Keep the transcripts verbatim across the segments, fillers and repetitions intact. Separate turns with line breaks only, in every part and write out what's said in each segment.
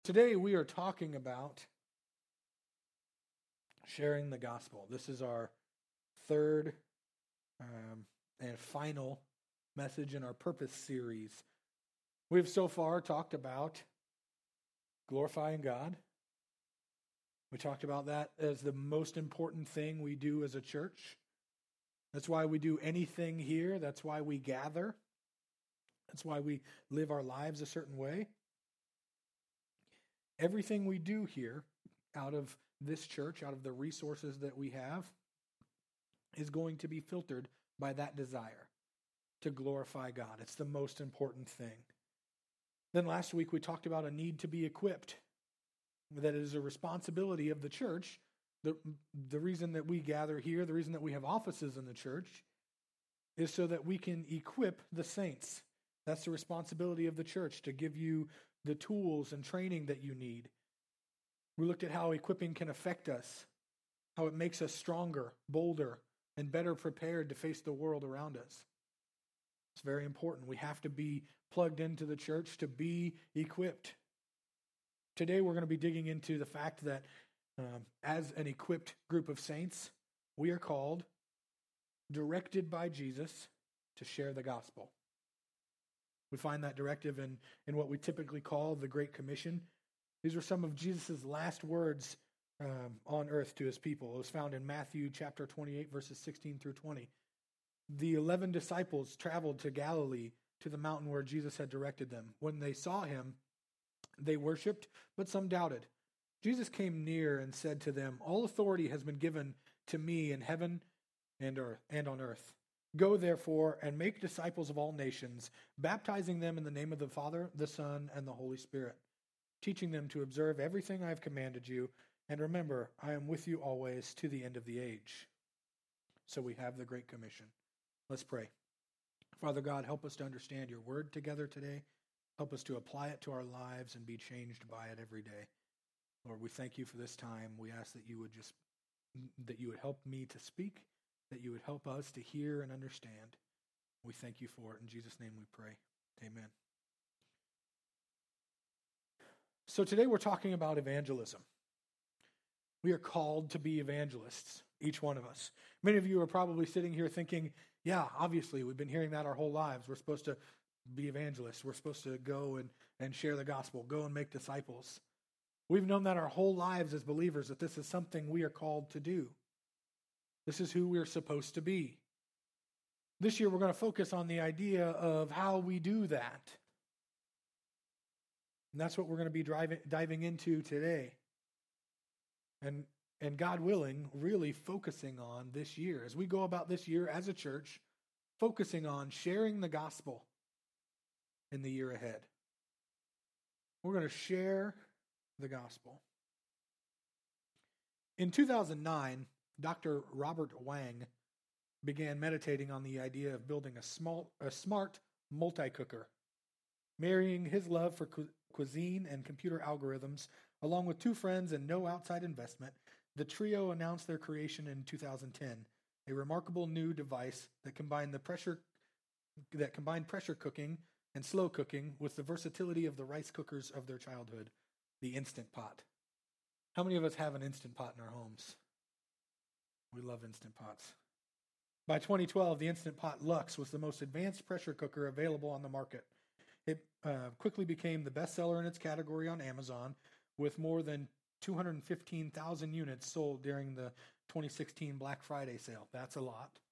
Today we are talking about sharing the gospel. This is our third um, and final message in our purpose series. We've so far talked about glorifying God. We talked about that as the most important thing we do as a church. That's why we do anything here. That's why we gather. That's why we live our lives a certain way. Everything we do here out of this church, out of the resources that we have, is going to be filtered by that desire to glorify God. It's the most important thing. Then last week we talked about a need to be equipped. That is a responsibility of the church. The, the reason that we gather here, the reason that we have offices in the church, is so that we can equip the saints. That's the responsibility of the church, to give you the tools and training that you need. We looked at how equipping can affect us, how it makes us stronger, bolder, and better prepared to face the world around us. It's very important. We have to be plugged into the church to be equipped. Today we're going to be digging into the fact that um, as an equipped group of saints, we are called, directed by Jesus, to share the gospel. We find that directive in, in what we typically call the Great Commission. These are some of Jesus' last words um, on earth to his people. It was found in Matthew chapter twenty-eight, verses sixteen through twenty. The eleven disciples traveled to Galilee, to the mountain where Jesus had directed them. When they saw him, they worshipped, but some doubted. Jesus came near and said to them, "All authority has been given to me in heaven and earth and on earth. Go, therefore, and make disciples of all nations, baptizing them in the name of the Father, the Son, and the Holy Spirit, teaching them to observe everything I have commanded you. And remember, I am with you always to the end of the age." So we have the Great Commission. Let's pray. Father God, help us to understand your word together today. Help us to apply it to our lives and be changed by it every day. Lord, we thank you for this time. We ask that you would just, that you would help me to speak, that you would help us to hear and understand. We thank you for it. In Jesus' name we pray. Amen. So today we're talking about evangelism. We are called to be evangelists, each one of us. Many of you are probably sitting here thinking, yeah, obviously, we've been hearing that our whole lives. We're supposed to be evangelists. We're supposed to go and, and share the gospel, go and make disciples. We've known that our whole lives as believers, that this is something we are called to do. This is who we're supposed to be. This year, we're going to focus on the idea of how we do that. And that's what we're going to be driving, diving into today. And, and God willing, really focusing on this year. As we go about this year as a church, focusing on sharing the gospel in the year ahead. We're going to share the gospel. In two thousand nine, Doctor Robert Wang began meditating on the idea of building a, small, a smart multi-cooker. Marrying his love for cu- cuisine and computer algorithms, along with two friends and no outside investment, the trio announced their creation in two thousand ten, a remarkable new device that combined the pressure that combined pressure cooking and slow cooking with the versatility of the rice cookers of their childhood, the Instant Pot. How many of us have an Instant Pot in our homes? We love Instant Pots. By twenty twelve, the Instant Pot Luxe was the most advanced pressure cooker available on the market. It uh, quickly became the bestseller in its category on Amazon, with more than two hundred fifteen thousand units sold during the twenty sixteen Black Friday sale. That's a lot.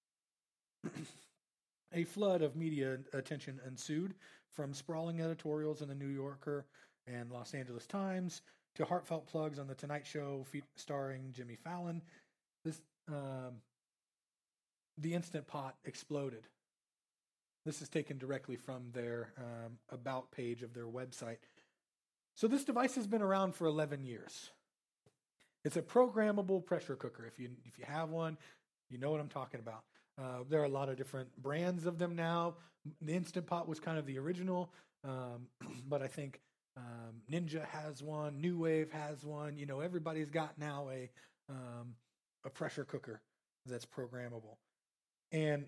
A flood of media attention ensued, from sprawling editorials in the New Yorker and Los Angeles Times to heartfelt plugs on The Tonight Show fe- starring Jimmy Fallon. This um, the Instant Pot exploded. This is taken directly from their um, about page of their website. So this device has been around for eleven years. It's a programmable pressure cooker. If you if you have one, you know what I'm talking about. Uh, there are a lot of different brands of them now. The Instant Pot was kind of the original, um, but I think um, Ninja has one, New Wave has one. You know, everybody's got now a um, a pressure cooker that's programmable, and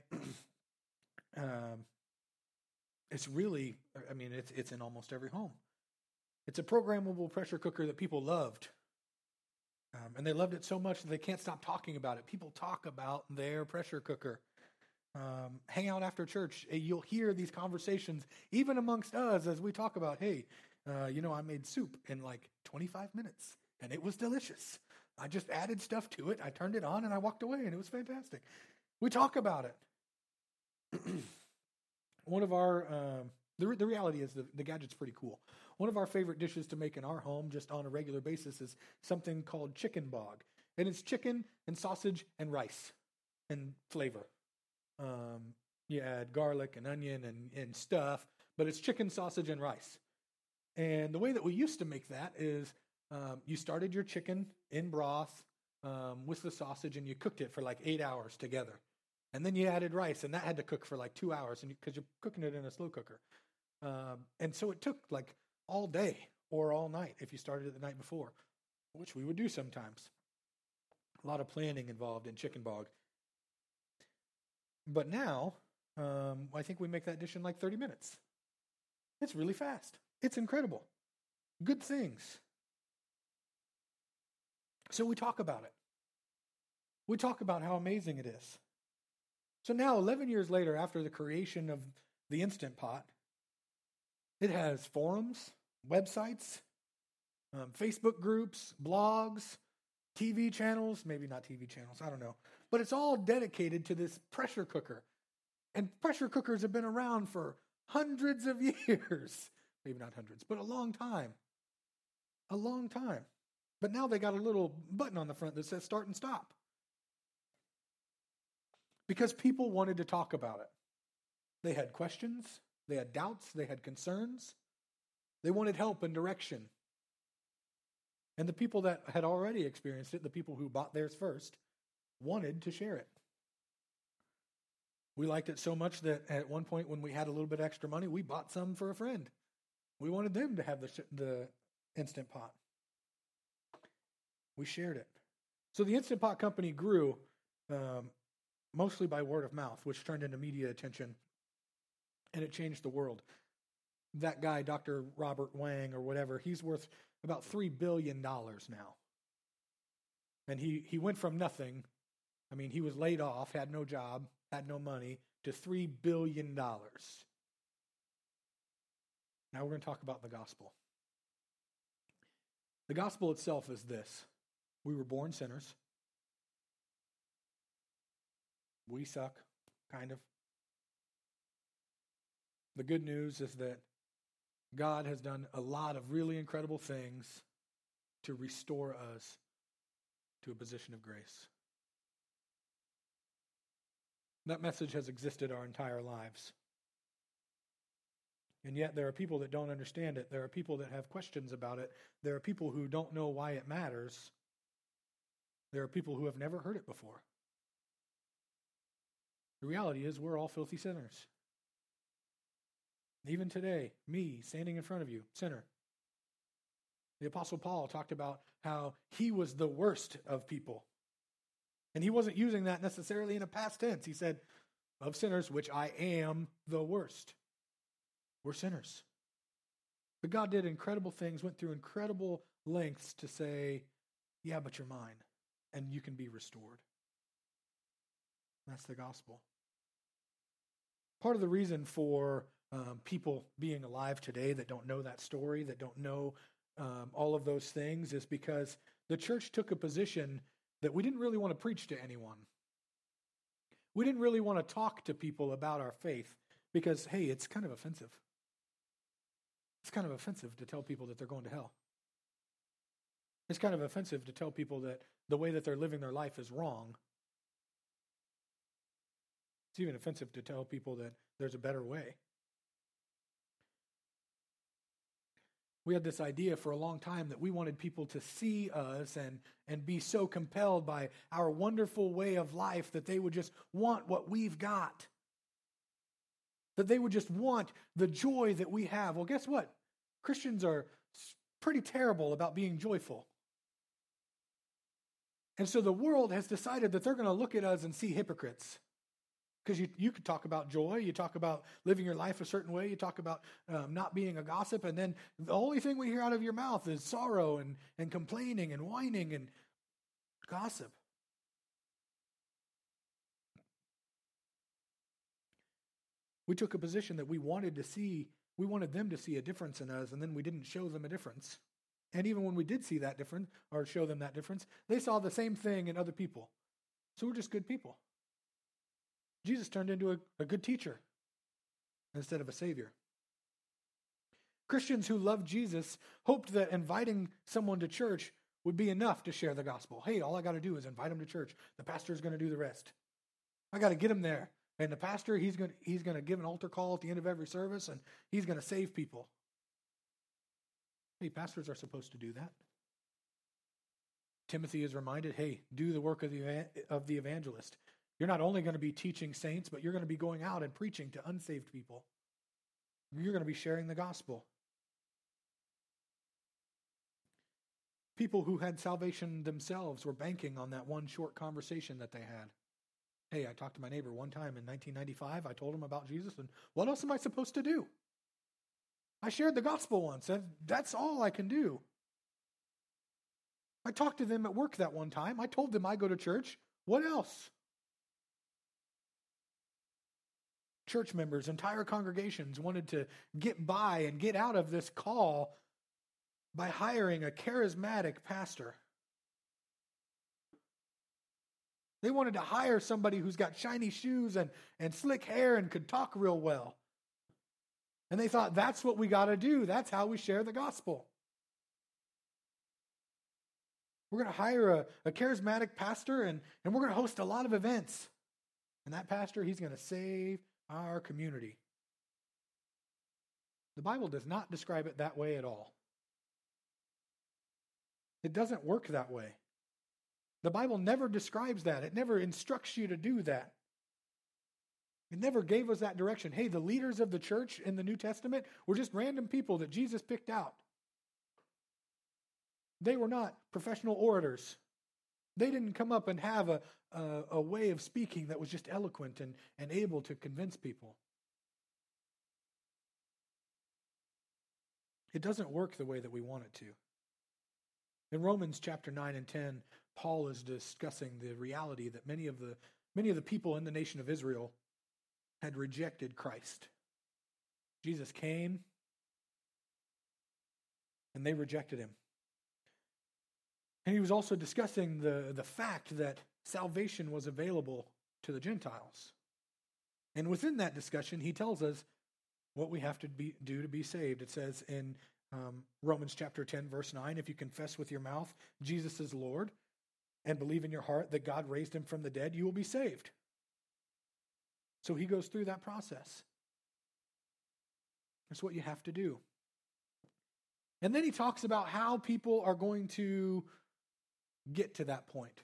um, it's really, I mean, it's it's in almost every home. It's a programmable pressure cooker that people loved. Um, and they loved it so much that they can't stop talking about it. People talk about their pressure cooker. Um, hang out after church. You'll hear these conversations, even amongst us, as we talk about, hey, uh, you know, I made soup in like twenty-five minutes, and it was delicious. I just added stuff to it. I turned it on, and I walked away, and it was fantastic. We talk about it. One of our, um, the, the reality is the, the gadget's pretty cool. One of our favorite dishes to make in our home just on a regular basis is something called chicken bog. And it's chicken and sausage and rice and flavor. Um, you add garlic and onion and, and stuff, but it's chicken, sausage, and rice. And the way that we used to make that is um, you started your chicken in broth um, with the sausage, and you cooked it for like eight hours together. And then you added rice, and that had to cook for like two hours and because you, you're cooking it in a slow cooker. Um, and so it took like all day or all night if you started it the night before, which we would do sometimes. A lot of planning involved in chicken bog. But now, um, I think we make that dish in like thirty minutes. It's really fast. It's incredible. Good things. So we talk about it. We talk about how amazing it is. So now, eleven years later, after the creation of the Instant Pot, it has forums, websites, um, Facebook groups, blogs, T V channels, maybe not T V channels, I don't know. But it's all dedicated to this pressure cooker. And pressure cookers have been around for hundreds of years. Maybe not hundreds, but a long time. A long time. But now they got a little button on the front that says start and stop. Because people wanted to talk about it. They had questions, they had doubts, they had concerns. They wanted help and direction. And the people that had already experienced it, the people who bought theirs first, wanted to share it. We liked it so much that at one point when we had a little bit extra money, we bought some for a friend. We wanted them to have the, the Instant Pot. We shared it. So the Instant Pot company grew um, mostly by word of mouth, which turned into media attention, and it changed the world. That guy, Doctor Robert Wang or whatever, he's worth about three billion dollars now. And he, he went from nothing, I mean, he was laid off, had no job, had no money, to three billion dollars. Now we're going to talk about the gospel. The gospel itself is this. We were born sinners. We suck, kind of. The good news is that God has done a lot of really incredible things to restore us to a position of grace. That message has existed our entire lives. And yet there are people that don't understand it. There are people that have questions about it. There are people who don't know why it matters. There are people who have never heard it before. The reality is we're all filthy sinners. Even today, me standing in front of you, sinner. The Apostle Paul talked about how he was the worst of people. And he wasn't using that necessarily in a past tense. He said, of sinners, which I am the worst. We're sinners. But God did incredible things, went through incredible lengths to say, yeah, but you're mine, and you can be restored. That's the gospel. Part of the reason for um, people being alive today that don't know that story, that don't know um, all of those things, is because the church took a position that we didn't really want to preach to anyone. We didn't really want to talk to people about our faith because, hey, it's kind of offensive. It's kind of offensive to tell people that they're going to hell. It's kind of offensive to tell people that the way that they're living their life is wrong. It's even offensive to tell people that there's a better way. We had this idea for a long time that we wanted people to see us and, and be so compelled by our wonderful way of life that they would just want what we've got. That they would just want the joy that we have. Well, guess what? Christians are pretty terrible about being joyful. And so the world has decided that they're going to look at us and see hypocrites. Because you, you could talk about joy, you talk about living your life a certain way, you talk about um, not being a gossip, and then the only thing we hear out of your mouth is sorrow and, and complaining and whining and gossip. We took a position that we wanted to see, we wanted them to see a difference in us, and then we didn't show them a difference. And even when we did see that difference, or show them that difference, they saw the same thing in other people. So we're just good people. Jesus turned into a, a good teacher instead of a savior. Christians who loved Jesus hoped that inviting someone to church would be enough to share the gospel. Hey, all I got to do is invite them to church. The pastor's going to do the rest. I got to get them there. And the pastor, he's going he's going to give an altar call at the end of every service, and he's going to save people. Hey, pastors are supposed to do that. Timothy is reminded, hey, do the work of the of the evangelist. You're not only going to be teaching saints, but you're going to be going out and preaching to unsaved people. You're going to be sharing the gospel. People who had salvation themselves were banking on that one short conversation that they had. Hey, I talked to my neighbor one time in nineteen ninety-five. I told him about Jesus, and what else am I supposed to do? I shared the gospel once, and that's all I can do. I talked to them at work that one time. I told them I go to church. What else? Church members, entire congregations wanted to get by and get out of this call by hiring a charismatic pastor. They wanted to hire somebody who's got shiny shoes and, and slick hair and could talk real well. And they thought, that's what we got to do. That's how we share the gospel. We're going to hire a, a charismatic pastor, and, and we're going to host a lot of events. And that pastor, he's going to save our community. The Bible does not describe it that way at all. It doesn't work that way. The Bible never describes that. It never instructs you to do that. It never gave us that direction. Hey, the leaders of the church in the New Testament were just random people that Jesus picked out. They were not professional orators. They didn't come up and have a, a, a way of speaking that was just eloquent and, and able to convince people. It doesn't work the way that we want it to. In Romans chapter nine and ten, Paul is discussing the reality that many of the many of the people in the nation of Israel had rejected Christ. Jesus came, and they rejected him. And he was also discussing the, the fact that salvation was available to the Gentiles. And within that discussion, he tells us what we have to be, do to be saved. It says in um, Romans chapter ten, verse nine, if you confess with your mouth Jesus is Lord and believe in your heart that God raised him from the dead, you will be saved. So he goes through that process. That's what you have to do. And then he talks about how people are going to get to that point.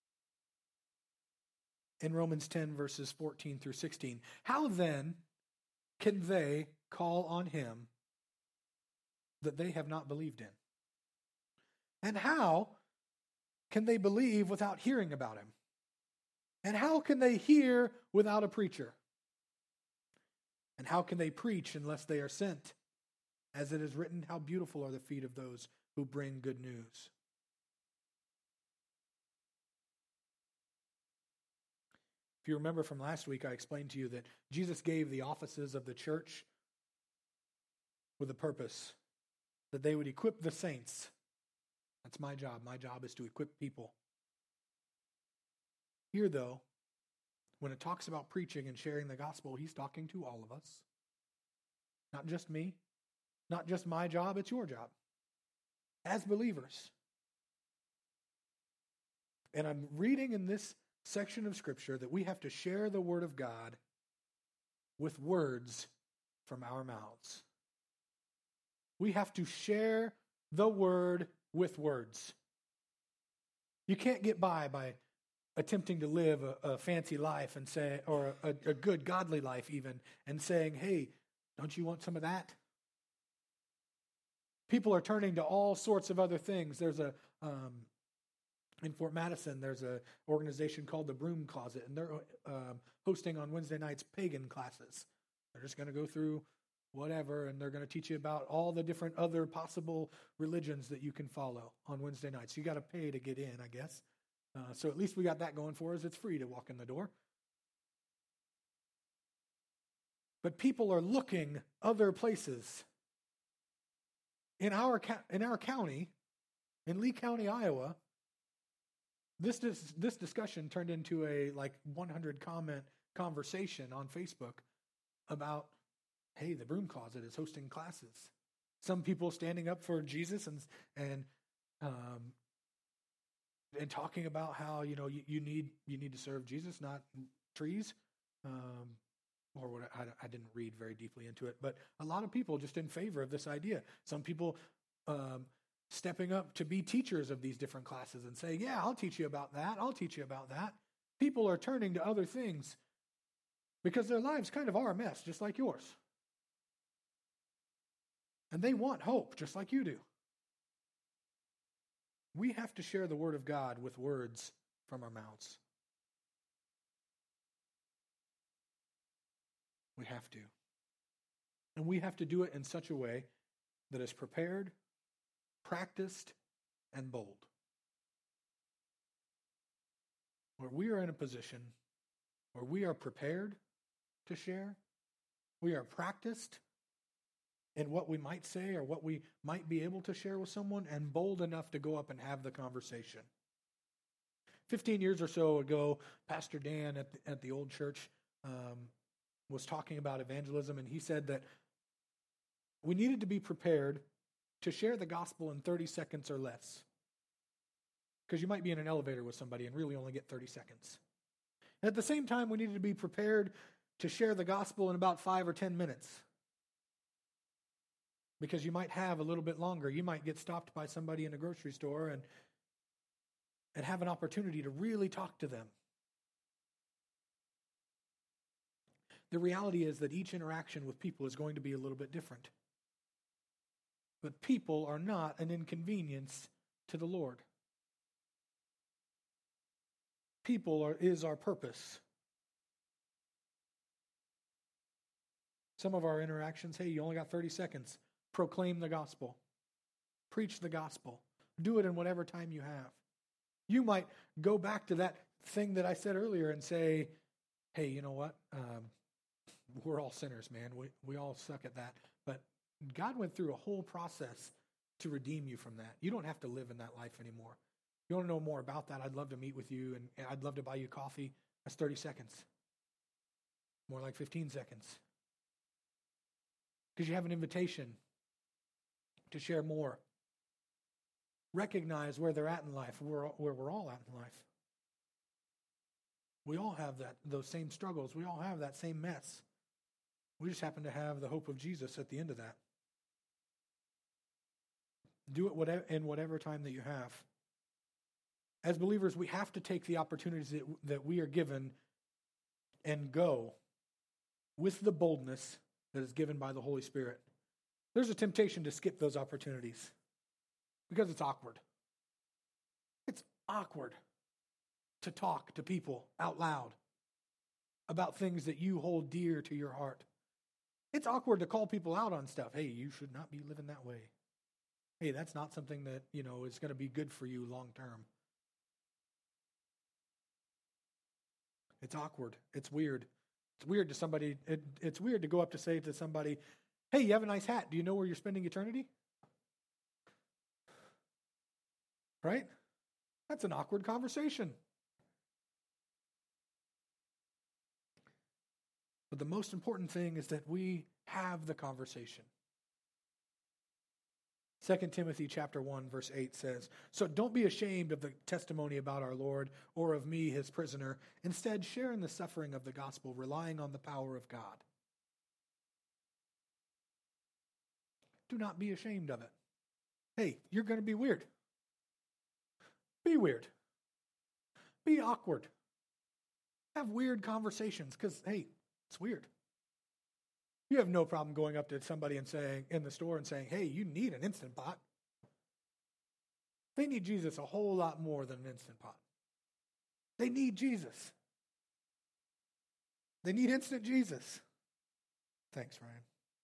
In Romans ten, verses fourteen through sixteen. How then can they call on him that they have not believed in? And how can they believe without hearing about him? And how can they hear without a preacher? And how can they preach unless they are sent? As it is written, how beautiful are the feet of those who bring good news. If you remember from last week, I explained to you that Jesus gave the offices of the church with a purpose, that they would equip the saints. That's my job. My job is to equip people. Here, though, when it talks about preaching and sharing the gospel, he's talking to all of us. Not just me. Not just my job, it's your job. As believers. And I'm reading in this section of Scripture that we have to share the Word of God with words from our mouths. We have to share the Word with words. You can't get by by attempting to live a, a fancy life and say, or a, a good godly life even, and saying, hey, don't you want some of that? People are turning to all sorts of other things. There's a um, In Fort Madison, there's an organization called the Broom Closet, and they're uh, hosting on Wednesday nights pagan classes. They're just going to go through whatever, and they're going to teach you about all the different other possible religions that you can follow on Wednesday nights. You got to pay to get in, I guess. Uh, so at least we got that going for us. It's free to walk in the door. But people are looking other places. In our in our county, in Lee County, Iowa, this this, this discussion turned into a like one hundred comment conversation on Facebook about, hey, the Broom Closet is hosting classes. Some people standing up for Jesus and and um, and talking about how, you know, you, you need you need to serve Jesus, not trees. Um, or what I, I didn't read very deeply into it, but a lot of people just in favor of this idea. Some people um, stepping up to be teachers of these different classes and saying, yeah, I'll teach you about that. I'll teach you about that. People are turning to other things because their lives kind of are a mess, just like yours. And they want hope, just like you do. We have to share the word of God with words from our mouths. We have to. And we have to do it in such a way that is prepared, practiced, and bold. Where we are in a position where we are prepared to share, we are practiced in what we might say or what we might be able to share with someone, and bold enough to go up and have the conversation. Fifteen years or so ago, Pastor Dan at the, at the old church um, was talking about evangelism, and he said that we needed to be prepared to share the gospel in thirty seconds or less. Because you might be in an elevator with somebody and really only get thirty seconds. And at the same time, we needed to be prepared to share the gospel in about five or ten minutes. Because you might have a little bit longer. You might get stopped by somebody in a grocery store and, and have an opportunity to really talk to them. The reality is that each interaction with people is going to be a little bit different. But people are not an inconvenience to the Lord. People are, is our purpose. Some of our interactions, hey, you only got thirty seconds. Proclaim the gospel. Preach the gospel. Do it in whatever time you have. You might go back to that thing that I said earlier and say, hey, you know what? Um, we're all sinners, man. We, we all suck at that. But God went through a whole process to redeem you from that. You don't have to live in that life anymore. If you want to know more about that, I'd love to meet with you, and I'd love to buy you coffee. That's thirty seconds. More like fifteen seconds. Because you have an invitation to share more. Recognize where they're at in life, where, where we're all at in life. We all have that those same struggles. We all have that same mess. We just happen to have the hope of Jesus at the end of that. Do it whatever, in whatever time that you have. As believers, we have to take the opportunities that, that we are given and go with the boldness that is given by the Holy Spirit. There's a temptation to skip those opportunities because it's awkward. It's awkward to talk to people out loud about things that you hold dear to your heart. It's awkward to call people out on stuff. Hey, you should not be living that way. Hey, that's not something that, you know, is going to be good for you long term. It's awkward. It's weird. It's weird to somebody. It, it's weird to go up to say to somebody, hey, you have a nice hat. Do you know where you're spending eternity? Right? That's an awkward conversation. But the most important thing is that we have the conversation. Second Timothy chapter one, verse eight says, so don't be ashamed of the testimony about our Lord or of me, his prisoner. Instead, share in the suffering of the gospel, relying on the power of God. Do not be ashamed of it. Hey, you're going to be weird. Be weird. Be awkward. Have weird conversations because, hey, it's weird. You have no problem going up to somebody and saying, in the store and saying, hey, you need an Instant Pot. They need Jesus a whole lot more than an Instant Pot. They need Jesus. They need instant Jesus. Thanks, Ryan.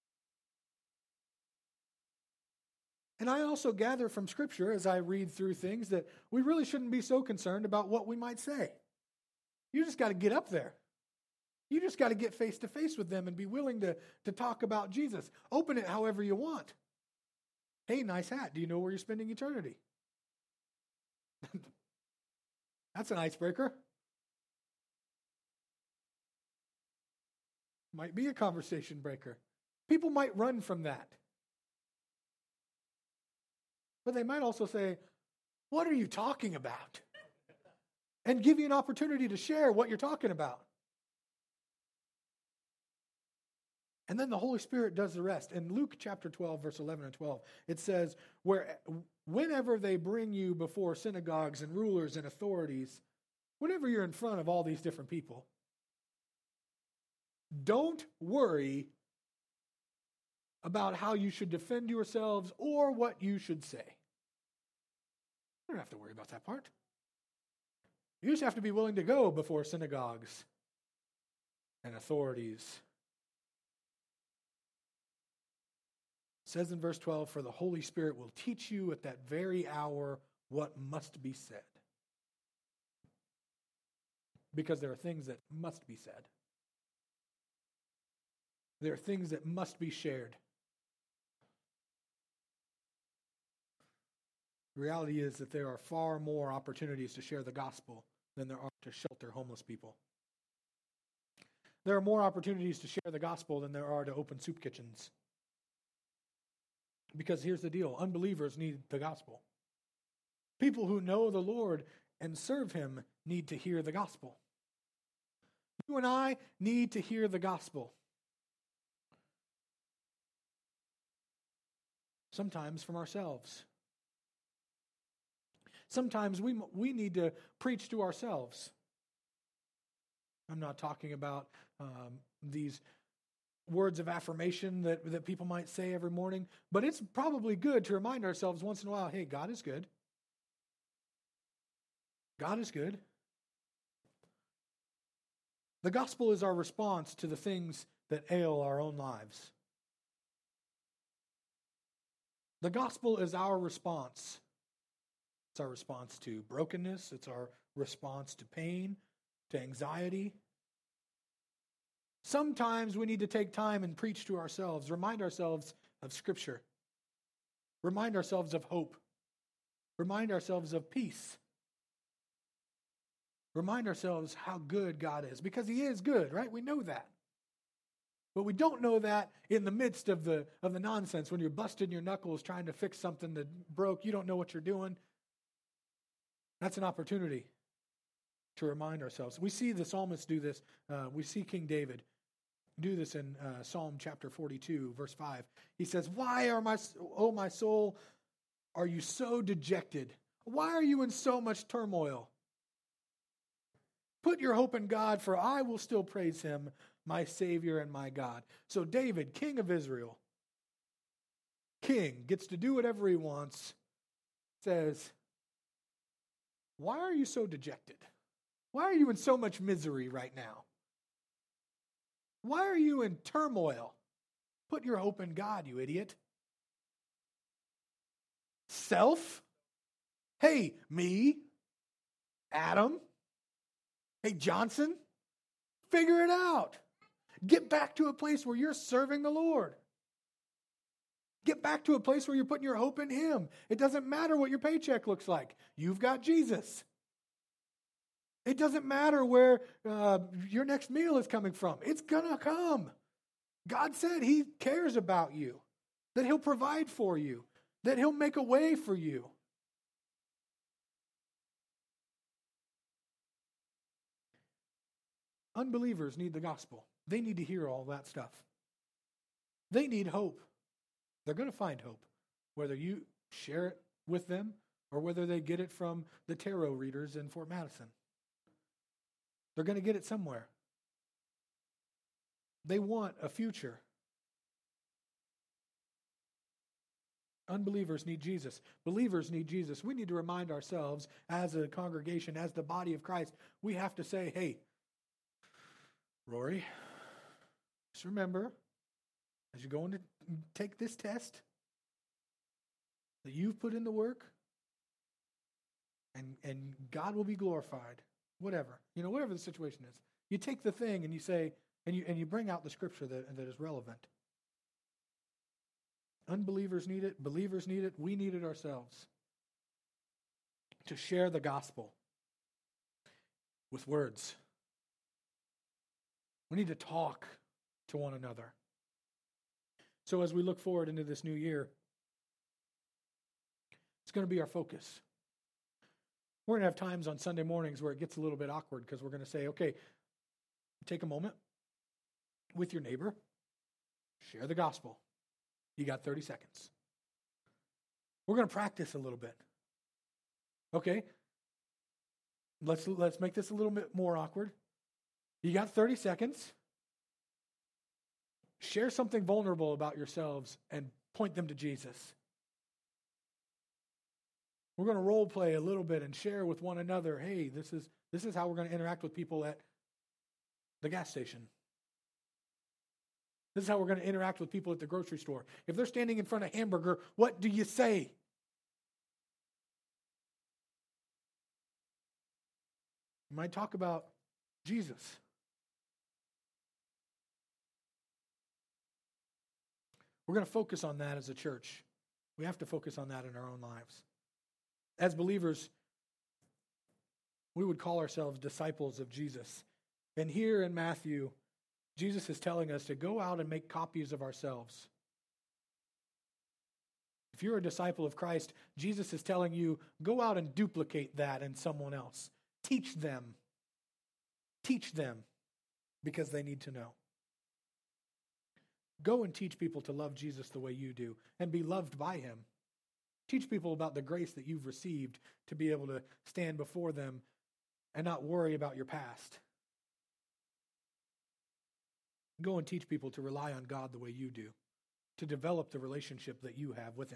And I also gather from Scripture as I read through things that we really shouldn't be so concerned about what we might say. You just got to get up there. You just got to get face to face with them and be willing to, to talk about Jesus. Open it however you want. Hey, nice hat. Do you know where you're spending eternity? That's an icebreaker. Might be a conversation breaker. People might run from that. But they might also say, what are you talking about? And give you an opportunity to share what you're talking about. And then the Holy Spirit does the rest. In Luke chapter twelve, verse eleven and twelve, it says, "Where, whenever they bring you before synagogues and rulers and authorities, whenever you're in front of all these different people, don't worry about how you should defend yourselves or what you should say." You don't have to worry about that part. You just have to be willing to go before synagogues and authorities. It says in verse twelve, "For the Holy Spirit will teach you at that very hour what must be said." Because there are things that must be said. There are things that must be shared. The reality is that there are far more opportunities to share the gospel than there are to shelter homeless people. There are more opportunities to share the gospel than there are to open soup kitchens. Because here's the deal, unbelievers need the gospel. People who know the Lord and serve Him need to hear the gospel. You and I need to hear the gospel. Sometimes from ourselves. Sometimes we we need to preach to ourselves. I'm not talking about um, these words of affirmation that, that people might say every morning, but it's probably good to remind ourselves once in a while, hey, God is good. God is good. The gospel is our response to the things that ail our own lives. The gospel is our response. It's our response to brokenness. It's our response to pain, to anxiety. Sometimes we need to take time and preach to ourselves, remind ourselves of Scripture, remind ourselves of hope, remind ourselves of peace, remind ourselves how good God is, because He is good, right? We know that. But we don't know that in the midst of the of the nonsense when you're busting your knuckles trying to fix something that broke. You don't know what you're doing. That's an opportunity to remind ourselves. We see the psalmist do this. Uh, we see King David do this in uh, Psalm chapter forty-two, verse five. He says, "Why are my, oh my soul, are you so dejected? Why are you in so much turmoil? Put your hope in God, for I will still praise Him, my Savior and my God." So David, king of Israel, king, gets to do whatever he wants, says, why are you so dejected? Why are you in so much misery right now? Why are you in turmoil? Put your hope in God, you idiot. Self? Hey, me? Adam? Hey, Johnson? Figure it out. Get back to a place where you're serving the Lord. Get back to a place where you're putting your hope in Him. It doesn't matter what your paycheck looks like. You've got Jesus. It doesn't matter where uh, your next meal is coming from. It's going to come. God said He cares about you, that He'll provide for you, that He'll make a way for you. Unbelievers need the gospel. They need to hear all that stuff. They need hope. They're going to find hope, whether you share it with them or whether they get it from the tarot readers in Fort Madison. They're going to get it somewhere. They want a future. Unbelievers need Jesus. Believers need Jesus. We need to remind ourselves as a congregation, as the body of Christ, we have to say, hey, Rory, just remember, as you're going to take this test, that you've put in the work, and, and God will be glorified. Whatever. You know, whatever the situation is. You take the thing and you say, and you and you bring out the scripture that, that is relevant. Unbelievers need it. Believers need it. We need it ourselves. To share the gospel with words. We need to talk to one another. So as we look forward into this new year, it's going to be our focus. We're going to have times on Sunday mornings where it gets a little bit awkward because we're going to say, okay, take a moment with your neighbor, share the gospel. You got thirty seconds. We're going to practice a little bit. Okay? Let's let's make this a little bit more awkward. You got thirty seconds. Share something vulnerable about yourselves and point them to Jesus. We're going to role play a little bit and share with one another, hey, this is this is how we're going to interact with people at the gas station. This is how we're going to interact with people at the grocery store. If they're standing in front of Hamburger, what do you say? You might talk about Jesus. We're going to focus on that as a church. We have to focus on that in our own lives. As believers, we would call ourselves disciples of Jesus. And here in Matthew, Jesus is telling us to go out and make copies of ourselves. If you're a disciple of Christ, Jesus is telling you, go out and duplicate that in someone else. Teach them. Teach them because they need to know. Go and teach people to love Jesus the way you do and be loved by him. Teach people about the grace that you've received to be able to stand before them and not worry about your past. Go and teach people to rely on God the way you do, to develop the relationship that you have with him.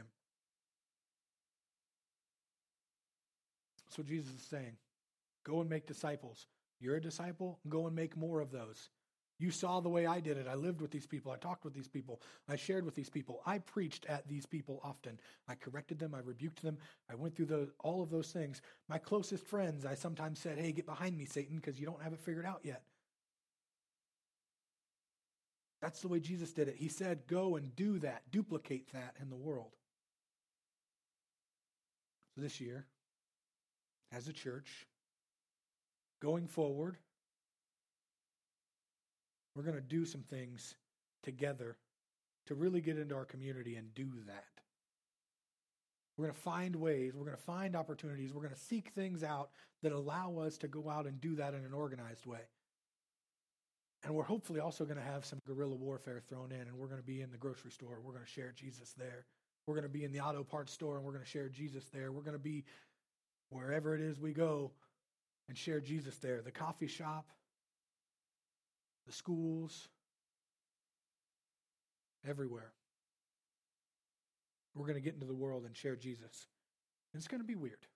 That's what Jesus is saying. Go and make disciples. You're a disciple, go and make more of those. You saw the way I did it. I lived with these people. I talked with these people. I shared with these people. I preached at these people often. I corrected them. I rebuked them. I went through the, all of those things. My closest friends, I sometimes said, hey, get behind me, Satan, because you don't have it figured out yet. That's the way Jesus did it. He said, go and do that. Duplicate that in the world. So this year, as a church, going forward, we're going to do some things together to really get into our community and do that. We're going to find ways, we're going to find opportunities, we're going to seek things out that allow us to go out and do that in an organized way. And we're hopefully also going to have some guerrilla warfare thrown in, and we're going to be in the grocery store. We're going to share Jesus there. We're going to be in the auto parts store, and we're going to share Jesus there. We're going to be wherever it is we go and share Jesus there. The coffee shop, the schools, everywhere. We're going to get into the world and share Jesus. And it's going to be weird.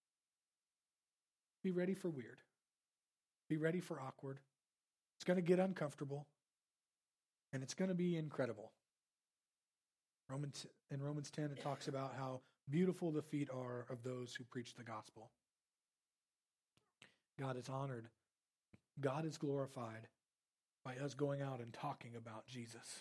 Be ready for weird. Be ready for awkward. It's going to get uncomfortable. And it's going to be incredible. Romans, in Romans ten, it talks about how beautiful the feet are of those who preach the gospel. God is honored. God is glorified by us going out and talking about Jesus.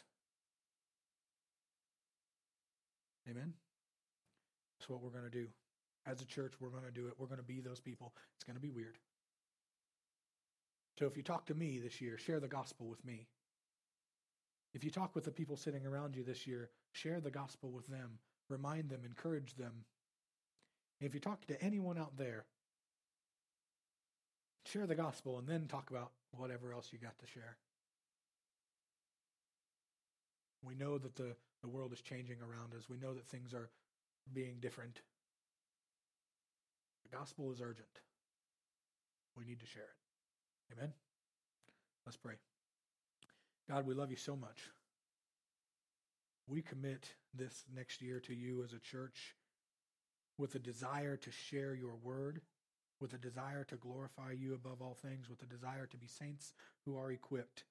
Amen? That's what we're going to do. As a church, we're going to do it. We're going to be those people. It's going to be weird. So if you talk to me this year, share the gospel with me. If you talk with the people sitting around you this year, share the gospel with them. Remind them, encourage them. And if you talk to anyone out there, share the gospel and then talk about whatever else you got to share. We know that the, the world is changing around us. We know that things are being different. The gospel is urgent. We need to share it. Amen? Let's pray. God, we love you so much. we commit this next year to you as a church with a desire to share your word, with a desire to glorify you above all things, with a desire to be saints who are equipped.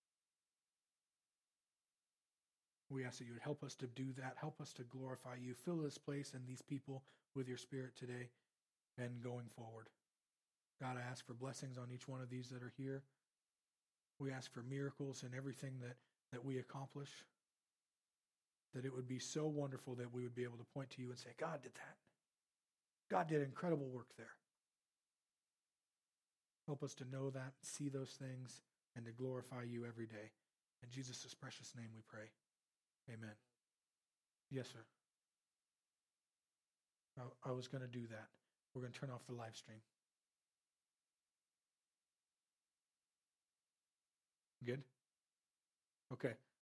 We ask that you would help us to do that. Help us to glorify you. Fill this place and these people with your Spirit today and going forward. God, I ask for blessings on each one of these that are here. We ask for miracles in everything that, that we accomplish. That it would be so wonderful that we would be able to point to you and say, God did that. God did incredible work there. Help us to know that, see those things, and to glorify you every day. In Jesus' precious name we pray. Amen. Yes, sir. I, I was going to do that. We're going to turn off the live stream. Good? Okay.